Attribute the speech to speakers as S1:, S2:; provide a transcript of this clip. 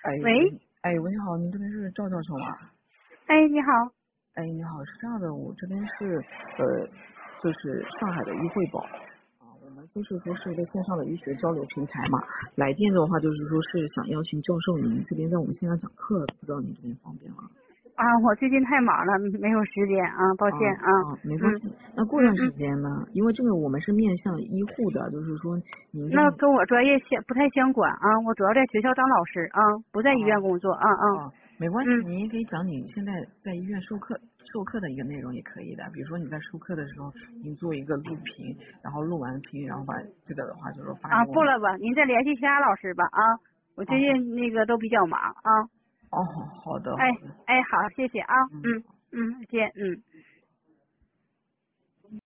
S1: 哎
S2: 喂，
S1: 喂，你好，您这边是赵教授吗？
S2: 哎，你好。
S1: 哎，你好，是这样的，我这边是就是上海的医惠宝啊，我们就是说是一个线上的医学交流平台嘛。来电的话就是说是想邀请教授您这边在我们线上讲课，不知道您这边方便吗？
S2: 啊，我最近太忙了，没有时间啊，抱歉啊。
S1: 没关系。那过段时间呢？因为这个我们是面向医护的，就是说您在
S2: 那跟我专业不太相关啊，我主要在学校当老师啊，不在医院工作啊。
S1: 没关系，您也可以讲你现在在医院授课的一个内容也可以的。比如说你在授课的时候，您做一个录屏，然后录完屏，然后把这个的话就是发给我们。
S2: 不了吧，您再联系其他老师吧啊，我最近那个都比较忙啊。
S1: 好的。
S2: 哎，好，谢谢啊，
S1: 嗯。
S2: 再见，